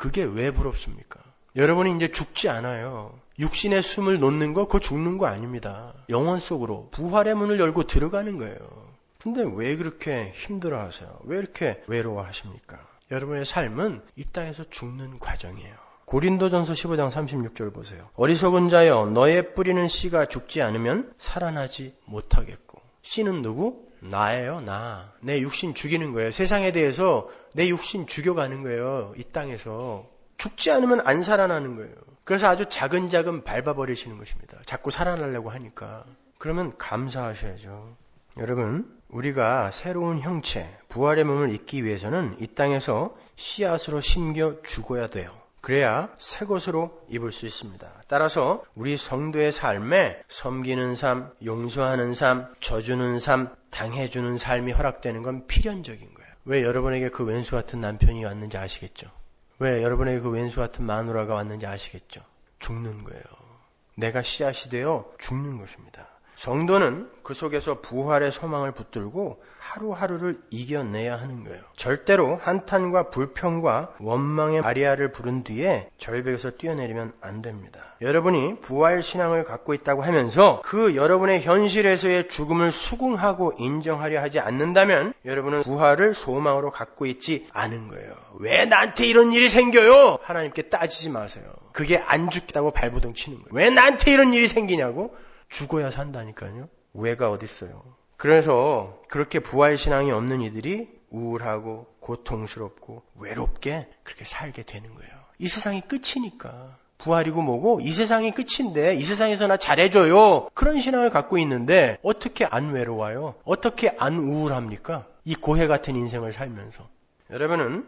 그게 왜 부럽습니까? 여러분이 이제 죽지 않아요. 육신의 숨을 놓는 거, 그거 죽는 거 아닙니다. 영혼 속으로 부활의 문을 열고 들어가는 거예요. 근데 왜 그렇게 힘들어 하세요? 왜 이렇게 외로워 하십니까? 여러분의 삶은 이 땅에서 죽는 과정이에요. 고린도전서 십오 장 삼십육 절 보세요. 어리석은 자여, 너의 뿌리는 씨가 죽지 않으면 살아나지 못하겠고. 씨는 누구? 나예요, 나. 내 육신 죽이는 거예요. 세상에 대해서 내 육신 죽여가는 거예요. 이 땅에서. 죽지 않으면 안 살아나는 거예요. 그래서 아주 자근자근 밟아버리시는 것입니다. 자꾸 살아나려고 하니까. 그러면 감사하셔야죠. 여러분, 우리가 새로운 형체, 부활의 몸을 잊기 위해서는 이 땅에서 씨앗으로 심겨 죽어야 돼요. 그래야 새 것으로 입을 수 있습니다. 따라서 우리 성도의 삶에 섬기는 삶, 용서하는 삶, 져주는 삶, 당해주는 삶이 허락되는 건 필연적인 거예요. 왜 여러분에게 그 왼수 같은 남편이 왔는지 아시겠죠? 왜 여러분에게 그 왼수 같은 마누라가 왔는지 아시겠죠? 죽는 거예요. 내가 씨앗이 되어 죽는 것입니다. 성도는 그 속에서 부활의 소망을 붙들고 하루하루를 이겨내야 하는 거예요. 절대로 한탄과 불평과 원망의 아리아를 부른 뒤에 절벽에서 뛰어내리면 안 됩니다. 여러분이 부활 신앙을 갖고 있다고 하면서 그 여러분의 현실에서의 죽음을 수긍하고 인정하려 하지 않는다면 여러분은 부활을 소망으로 갖고 있지 않은 거예요. 왜 나한테 이런 일이 생겨요? 하나님께 따지지 마세요. 그게 안 죽겠다고 발버둥 치는 거예요. 왜 나한테 이런 일이 생기냐고? 죽어야 산다니까요. 왜가 어딨어요. 그래서 그렇게 부활신앙이 없는 이들이 우울하고 고통스럽고 외롭게 그렇게 살게 되는 거예요. 이 세상이 끝이니까. 부활이고 뭐고 이 세상이 끝인데 이 세상에서 나 잘해줘요. 그런 신앙을 갖고 있는데 어떻게 안 외로워요? 어떻게 안 우울합니까? 이 고해 같은 인생을 살면서. 여러분은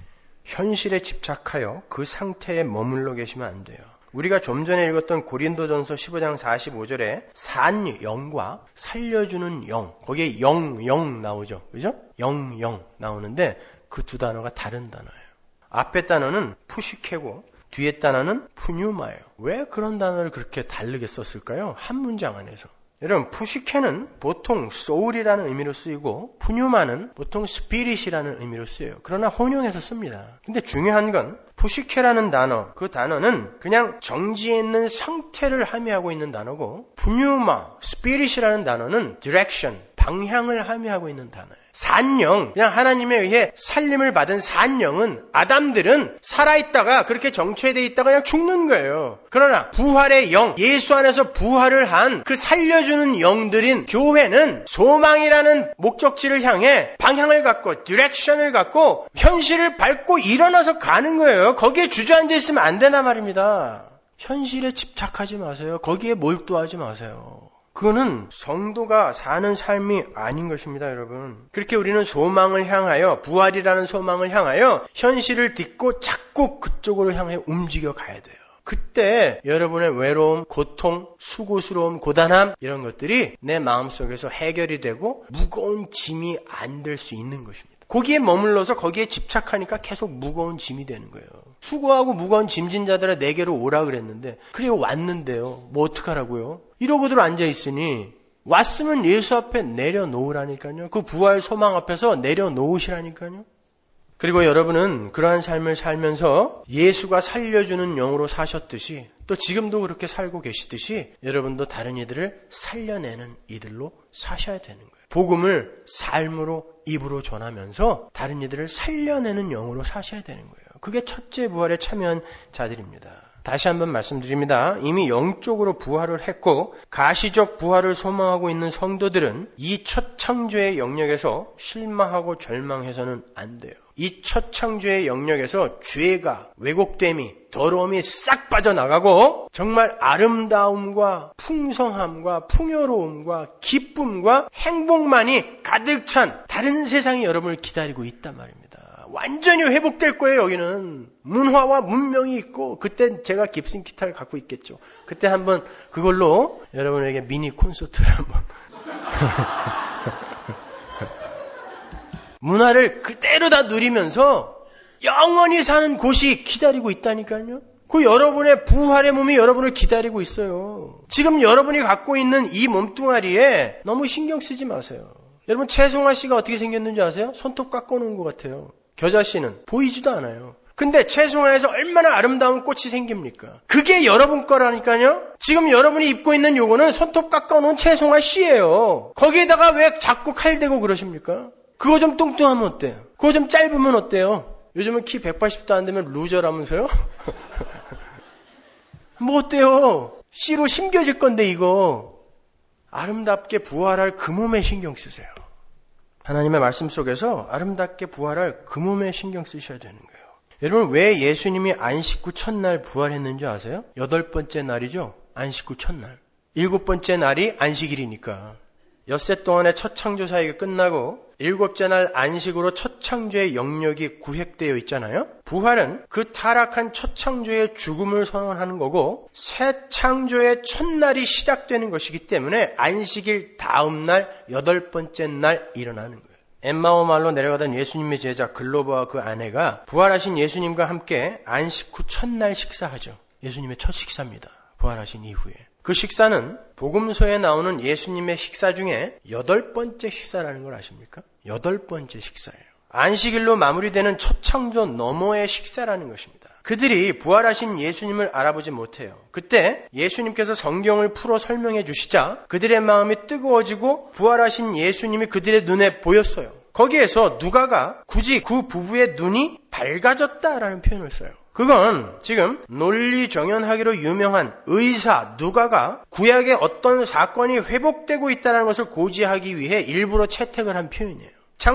현실에 집착하여 그 상태에 머물러 계시면 안 돼요. 우리가 좀 전에 읽었던 고린도전서 십오 장 사십오 절에 산 영과 살려주는 영, 거기에 영, 영 나오죠. 그죠? 영, 영 나오는데 그 두 단어가 다른 단어예요. 앞에 단어는 푸시케고 뒤에 단어는 푸뉴마예요. 왜 그런 단어를 그렇게 다르게 썼을까요? 한 문장 안에서. 여러분, 푸시케는 보통 소울이라는 의미로 쓰이고 푸뉴마는 보통 스피릿이라는 의미로 쓰여요. 그러나 혼용해서 씁니다. 근데 중요한 건 푸시케라는 단어, 그 단어는 그냥 정지해 있는 상태를 함의하고 있는 단어고 푸뉴마, 스피릿이라는 단어는 디렉션, 방향을 함의하고 있는 단어예요. 산영, 그냥 하나님에 의해 살림을 받은 산영은 아담들은 살아있다가 그렇게 정체되어 있다가 그냥 죽는 거예요. 그러나 부활의 영, 예수 안에서 부활을 한 그 살려주는 영들인 교회는 소망이라는 목적지를 향해 방향을 갖고 디렉션을 갖고 현실을 밟고 일어나서 가는 거예요. 거기에 주저앉아 있으면 안 되나 말입니다. 현실에 집착하지 마세요. 거기에 몰두하지 마세요. 그거는 성도가 사는 삶이 아닌 것입니다, 여러분. 그렇게 우리는 소망을 향하여, 부활이라는 소망을 향하여 현실을 딛고 자꾸 그쪽으로 향해 움직여 가야 돼요. 그때 여러분의 외로움, 고통, 수고스러움, 고단함 이런 것들이 내 마음속에서 해결이 되고 무거운 짐이 안 될 수 있는 것입니다. 거기에 머물러서 거기에 집착하니까 계속 무거운 짐이 되는 거예요. 수고하고 무거운 짐진 자들아 내게로 오라 그랬는데 그래 왔는데요. 뭐 어떡하라고요? 이러고들 앉아있으니 왔으면 예수 앞에 내려놓으라니까요. 그 부활 소망 앞에서 내려놓으시라니까요. 그리고 여러분은 그러한 삶을 살면서 예수가 살려주는 영으로 사셨듯이 또 지금도 그렇게 살고 계시듯이 여러분도 다른 이들을 살려내는 이들로 사셔야 되는 거예요. 복음을 삶으로 입으로 전하면서 다른 이들을 살려내는 영으로 사셔야 되는 거예요. 그게 첫째 부활에 참여한 자들입니다. 다시 한번 말씀드립니다. 이미 영적으로 부활을 했고 가시적 부활을 소망하고 있는 성도들은 이 첫 창조의 영역에서 실망하고 절망해서는 안 돼요. 이 첫 창조의 영역에서 죄가, 왜곡됨이, 더러움이 싹 빠져나가고 정말 아름다움과 풍성함과 풍요로움과 기쁨과 행복만이 가득 찬 다른 세상이 여러분을 기다리고 있단 말입니다. 완전히 회복될 거예요. 여기는 문화와 문명이 있고 그때 제가 깁슨 기타를 갖고 있겠죠. 그때 한번 그걸로 여러분에게 미니 콘서트를 한번 문화를 그대로 다 누리면서 영원히 사는 곳이 기다리고 있다니까요. 그 여러분의 부활의 몸이 여러분을 기다리고 있어요. 지금 여러분이 갖고 있는 이 몸뚱아리에 너무 신경 쓰지 마세요. 여러분 최송아 씨가 어떻게 생겼는지 아세요? 손톱 깎아놓은 것 같아요. 겨자 씨는 보이지도 않아요. 근데 채송화에서 얼마나 아름다운 꽃이 생깁니까? 그게 여러분 거라니까요. 지금 여러분이 입고 있는 요거는 손톱 깎아놓은 채송화 씨예요. 거기에다가 왜 자꾸 칼 대고 그러십니까? 그거 좀 뚱뚱하면 어때요? 그거 좀 짧으면 어때요? 요즘은 키 백팔십도 안 되면 루저라면서요? 뭐 어때요? 씨로 심겨질 건데 이거. 아름답게 부활할 그 몸에 신경 쓰세요. 하나님의 말씀 속에서 아름답게 부활할 그 몸에 신경 쓰셔야 되는 거예요. 여러분, 왜 예수님이 안식 후 첫날 부활했는지 아세요? 여덟 번째 날이죠. 안식 후 첫날. 일곱 번째 날이 안식일이니까. 엿새 동안의 첫 창조 사역이 끝나고 일곱째 날 안식으로 첫 창조의 영역이 구획되어 있잖아요. 부활은 그 타락한 첫 창조의 죽음을 선언하는 거고 새 창조의 첫날이 시작되는 것이기 때문에 안식일 다음 날 여덟 번째 날 일어나는 거예요. 엠마오 마을로 내려가던 예수님의 제자 글로버와 그 아내가 부활하신 예수님과 함께 안식 후 첫날 식사하죠. 예수님의 첫 식사입니다. 부활하신 이후에. 그 식사는 복음서에 나오는 예수님의 식사 중에 여덟 번째 식사라는 걸 아십니까? 여덟 번째 식사예요. 안식일로 마무리되는 첫 창조 너머의 식사라는 것입니다. 그들이 부활하신 예수님을 알아보지 못해요. 그때 예수님께서 성경을 풀어 설명해 주시자 그들의 마음이 뜨거워지고 부활하신 예수님이 그들의 눈에 보였어요. 거기에서 누가가 굳이 그 부부의 눈이 밝아졌다라는 표현을 써요. 그건 지금 논리정연하기로 유명한 의사 누가가 구약의 어떤 사건이 회복되고 있다는 것을 고지하기 위해 일부러 채택을 한 표현이에요.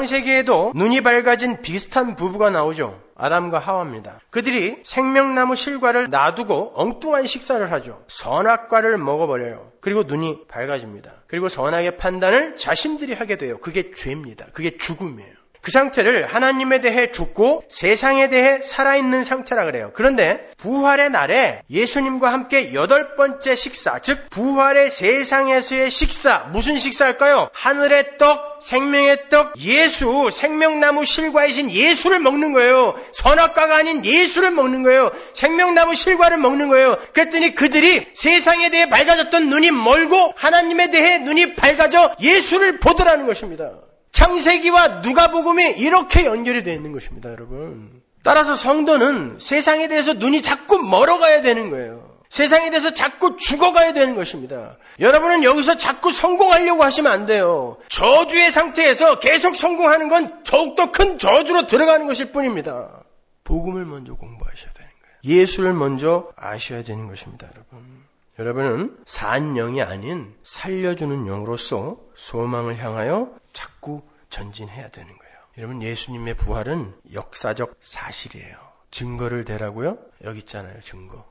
창세기에도 눈이 밝아진 비슷한 부부가 나오죠. 아담과 하와입니다. 그들이 생명나무 실과를 놔두고 엉뚱한 식사를 하죠. 선악과를 먹어버려요. 그리고 눈이 밝아집니다. 그리고 선악의 판단을 자신들이 하게 돼요. 그게 죄입니다. 그게 죽음이에요. 그 상태를 하나님에 대해 죽고 세상에 대해 살아있는 상태라 그래요. 그런데 부활의 날에 예수님과 함께 여덟 번째 식사, 즉 부활의 세상에서의 식사, 무슨 식사일까요? 하늘의 떡, 생명의 떡, 예수, 생명나무 실과이신 예수를 먹는 거예요. 선악과가 아닌 예수를 먹는 거예요. 생명나무 실과를 먹는 거예요. 그랬더니 그들이 세상에 대해 밝아졌던 눈이 멀고 하나님에 대해 눈이 밝아져 예수를 보더라는 것입니다. 창세기와 누가복음이 이렇게 연결이 되어 있는 것입니다, 여러분. 따라서 성도는 세상에 대해서 눈이 자꾸 멀어가야 되는 거예요. 세상에 대해서 자꾸 죽어가야 되는 것입니다. 여러분은 여기서 자꾸 성공하려고 하시면 안 돼요. 저주의 상태에서 계속 성공하는 건 더욱더 큰 저주로 들어가는 것일 뿐입니다. 복음을 먼저 공부하셔야 되는 거예요. 예수를 먼저 아셔야 되는 것입니다, 여러분. 여러분은 산 영이 아닌 살려주는 영으로서 소망을 향하여 자꾸 전진해야 되는 거예요. 여러분, 예수님의 부활은 역사적 사실이에요. 증거를 대라고요? 여기 있잖아요, 증거.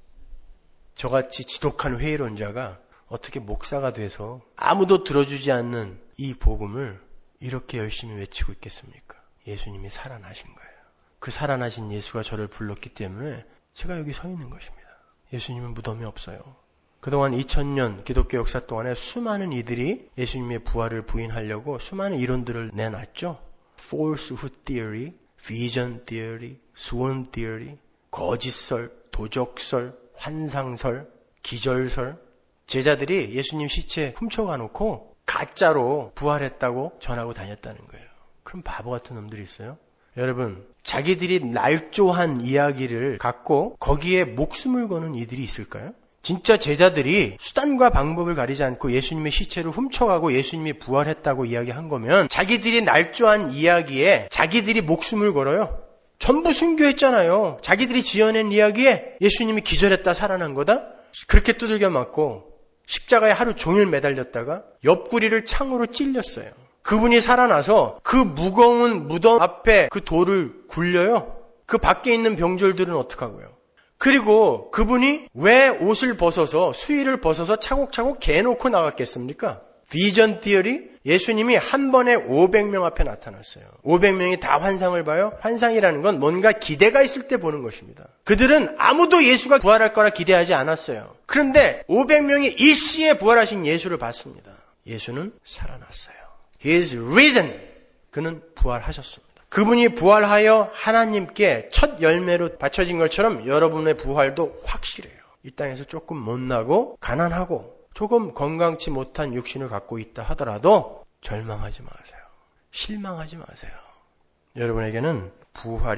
저같이 지독한 회의론자가 어떻게 목사가 돼서 아무도 들어주지 않는 이 복음을 이렇게 열심히 외치고 있겠습니까? 예수님이 살아나신 거예요. 그 살아나신 예수가 저를 불렀기 때문에 제가 여기 서 있는 것입니다. 예수님은 무덤이 없어요. 그동안 이천 년 기독교 역사 동안에 수많은 이들이 예수님의 부활을 부인하려고 수많은 이론들을 내놨죠. falsehood theory, vision theory, swan theory, 거짓설, 도적설, 환상설, 기절설. 제자들이 예수님 시체 훔쳐가 놓고 가짜로 부활했다고 전하고 다녔다는 거예요. 그럼 바보 같은 놈들이 있어요? 여러분, 자기들이 날조한 이야기를 갖고 거기에 목숨을 거는 이들이 있을까요? 진짜 제자들이 수단과 방법을 가리지 않고 예수님의 시체를 훔쳐가고 예수님이 부활했다고 이야기한 거면 자기들이 날조한 이야기에 자기들이 목숨을 걸어요. 전부 순교했잖아요. 자기들이 지어낸 이야기에 예수님이 기절했다 살아난 거다? 그렇게 두들겨 맞고 십자가에 하루 종일 매달렸다가 옆구리를 창으로 찔렸어요. 그분이 살아나서 그 무거운 무덤 앞에 그 돌을 굴려요. 그 밖에 있는 병졸들은 어떡하고요? 그리고 그분이 왜 옷을 벗어서 수의를 벗어서 차곡차곡 개놓고 나갔겠습니까? 비전 티어리? 예수님이 한 번에 오백 명 앞에 나타났어요. 오백 명이 다 환상을 봐요? 환상이라는 건 뭔가 기대가 있을 때 보는 것입니다. 그들은 아무도 예수가 부활할 거라 기대하지 않았어요. 그런데 오백 명이 일시에 부활하신 예수를 봤습니다. 예수는 살아났어요. He is risen. 그는 부활하셨습니다. 그분이 부활하여 하나님께 첫 열매로 바쳐진 것처럼 여러분의 부활도 확실해요. 이 땅에서 조금 못나고 가난하고 조금 건강치 못한 육신을 갖고 있다 하더라도 절망하지 마세요. 실망하지 마세요. 여러분에게는 부활이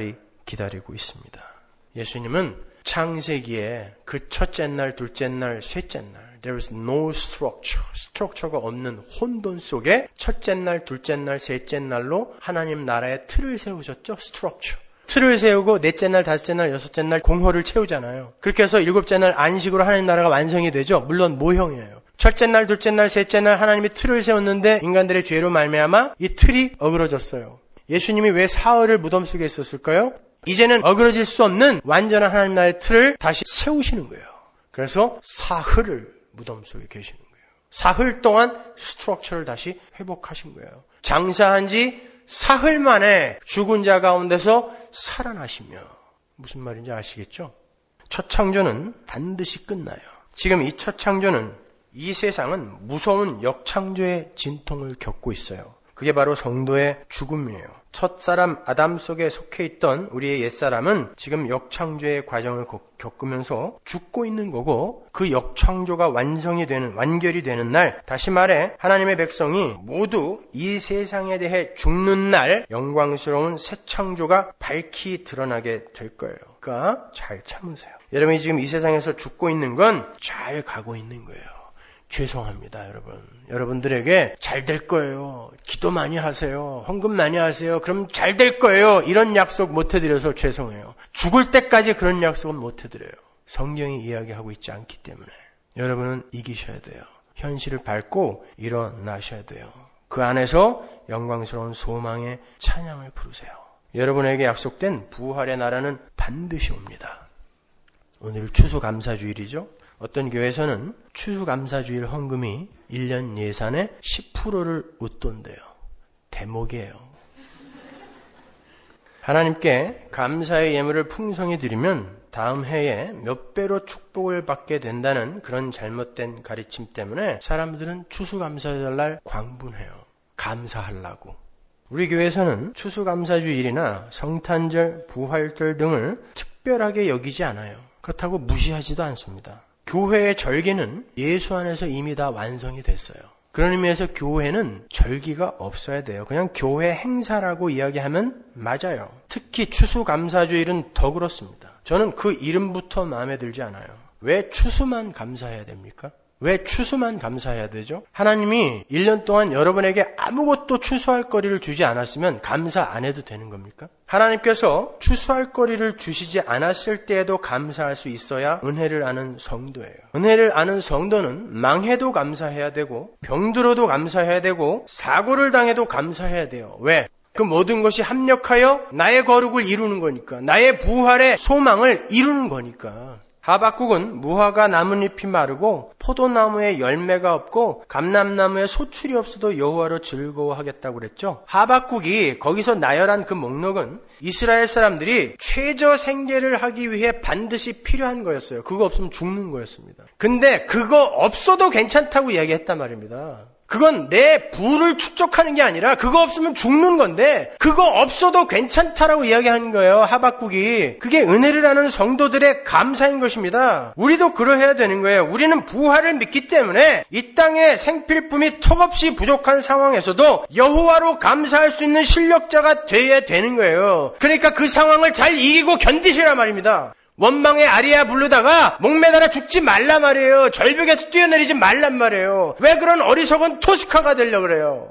기다리고 있습니다. 예수님은 창세기에 그 첫째 날, 둘째 날, 셋째 날 There is no structure. 스트럭처가 없는 혼돈 속에 첫째 날, 둘째 날, 셋째 날로 하나님 나라의 틀을 세우셨죠. structure. 틀을 세우고 넷째 날, 다섯째 날, 여섯째 날 공허를 채우잖아요. 그렇게 해서 일곱째 날 안식으로 하나님 나라가 완성이 되죠. 물론 모형이에요. 첫째 날, 둘째 날, 셋째 날 하나님이 틀을 세웠는데 인간들의 죄로 말미암아 이 틀이 어그러졌어요. 예수님이 왜 사흘을 무덤 속에 있었을까요? 이제는 어그러질 수 없는 완전한 하나님 나라의 틀을 다시 세우시는 거예요. 그래서 사흘을 무덤 속에 계시는 거예요. 사흘 동안 스트럭처를 다시 회복하신 거예요. 장사한 지 사흘 만에 죽은 자 가운데서 살아나시며 무슨 말인지 아시겠죠? 첫 창조는 반드시 끝나요. 지금 이 첫 창조는 이 세상은 무서운 역창조의 진통을 겪고 있어요. 그게 바로 성도의 죽음이에요. 첫 사람 아담 속에 속해 있던 우리의 옛사람은 지금 역창조의 과정을 겪으면서 죽고 있는 거고 그 역창조가 완성이 되는, 완결이 되는 날, 다시 말해 하나님의 백성이 모두 이 세상에 대해 죽는 날 영광스러운 새 창조가 밝히 드러나게 될 거예요. 그러니까 잘 참으세요. 여러분이 지금 이 세상에서 죽고 있는 건 잘 가고 있는 거예요. 죄송합니다, 여러분. 여러분들에게 잘 될 거예요. 기도 많이 하세요. 헌금 많이 하세요. 그럼 잘 될 거예요. 이런 약속 못 해드려서 죄송해요. 죽을 때까지 그런 약속은 못 해드려요. 성경이 이야기하고 있지 않기 때문에. 여러분은 이기셔야 돼요. 현실을 밟고 일어나셔야 돼요. 그 안에서 영광스러운 소망의 찬양을 부르세요. 여러분에게 약속된 부활의 나라는 반드시 옵니다. 오늘 추수감사주일이죠. 어떤 교회에서는 추수감사주일 헌금이 일 년 예산의 십 퍼센트를 웃돈대요. 대목이에요. 하나님께 감사의 예물을 풍성히 드리면 다음 해에 몇 배로 축복을 받게 된다는 그런 잘못된 가르침 때문에 사람들은 추수감사절 광분해요. 감사하려고. 우리 교회에서는 추수감사주일이나 성탄절, 부활절 등을 특별하게 여기지 않아요. 그렇다고 무시하지도 않습니다. 교회의 절기는 예수 안에서 이미 다 완성이 됐어요. 그런 의미에서 교회는 절기가 없어야 돼요. 그냥 교회 행사라고 이야기하면 맞아요. 특히 추수감사주일은 더 그렇습니다. 저는 그 이름부터 마음에 들지 않아요. 왜 추수만 감사해야 됩니까? 왜 추수만 감사해야 되죠? 하나님이 일 년 동안 여러분에게 아무것도 추수할 거리를 주지 않았으면 감사 안 해도 되는 겁니까? 하나님께서 추수할 거리를 주시지 않았을 때에도 감사할 수 있어야 은혜를 아는 성도예요. 은혜를 아는 성도는 망해도 감사해야 되고 병들어도 감사해야 되고 사고를 당해도 감사해야 돼요. 왜? 그 모든 것이 합력하여 나의 거룩을 이루는 거니까. 나의 부활의 소망을 이루는 거니까. 하박국은 무화과 나뭇잎이 마르고 포도나무에 열매가 없고 감람나무에 소출이 없어도 여호와로 즐거워하겠다고 그랬죠. 하박국이 거기서 나열한 그 목록은 이스라엘 사람들이 최저 생계를 하기 위해 반드시 필요한 거였어요. 그거 없으면 죽는 거였습니다. 근데 그거 없어도 괜찮다고 이야기했단 말입니다. 그건 내 부를 축적하는 게 아니라 그거 없으면 죽는 건데 그거 없어도 괜찮다라고 이야기하는 거예요. 하박국이. 그게 은혜를 아는 성도들의 감사인 것입니다. 우리도 그러해야 되는 거예요. 우리는 부활을 믿기 때문에 이 땅에 생필품이 턱없이 부족한 상황에서도 여호와로 감사할 수 있는 실력자가 돼야 되는 거예요. 그러니까 그 상황을 잘 이기고 견디시라 말입니다. 원망의 아리아 부르다가 목매달아 죽지 말란 말이에요. 절벽에서 뛰어내리지 말란 말이에요. 왜 그런 어리석은 토스카가 되려고 그래요?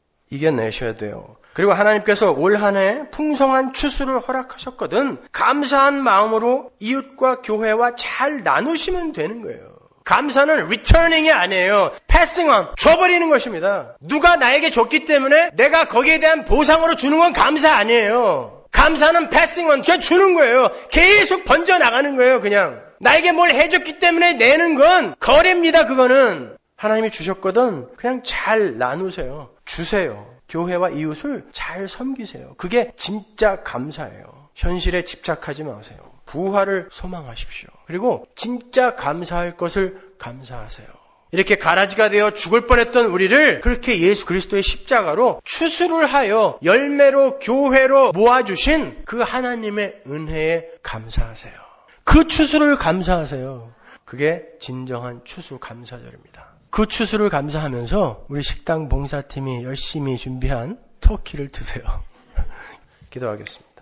이겨내셔야 돼요. 그리고 하나님께서 올 한 해 풍성한 추수를 허락하셨거든 감사한 마음으로 이웃과 교회와 잘 나누시면 되는 거예요. 감사는 returning이 아니에요. passing on, 줘버리는 것입니다. 누가 나에게 줬기 때문에 내가 거기에 대한 보상으로 주는 건 감사 아니에요. 감사는 passing on, 그냥 주는 거예요. 계속 번져나가는 거예요, 그냥. 나에게 뭘 해줬기 때문에 내는 건 거래입니다, 그거는. 하나님이 주셨거든, 그냥 잘 나누세요. 주세요. 교회와 이웃을 잘 섬기세요. 그게 진짜 감사예요. 현실에 집착하지 마세요. 부활을 소망하십시오. 그리고 진짜 감사할 것을 감사하세요. 이렇게 가라지가 되어 죽을 뻔했던 우리를 그렇게 예수 그리스도의 십자가로 추수를 하여 열매로 교회로 모아주신 그 하나님의 은혜에 감사하세요. 그 추수를 감사하세요. 그게 진정한 추수 감사절입니다. 그 추수를 감사하면서 우리 식당 봉사팀이 열심히 준비한 터키를 드세요. 기도하겠습니다.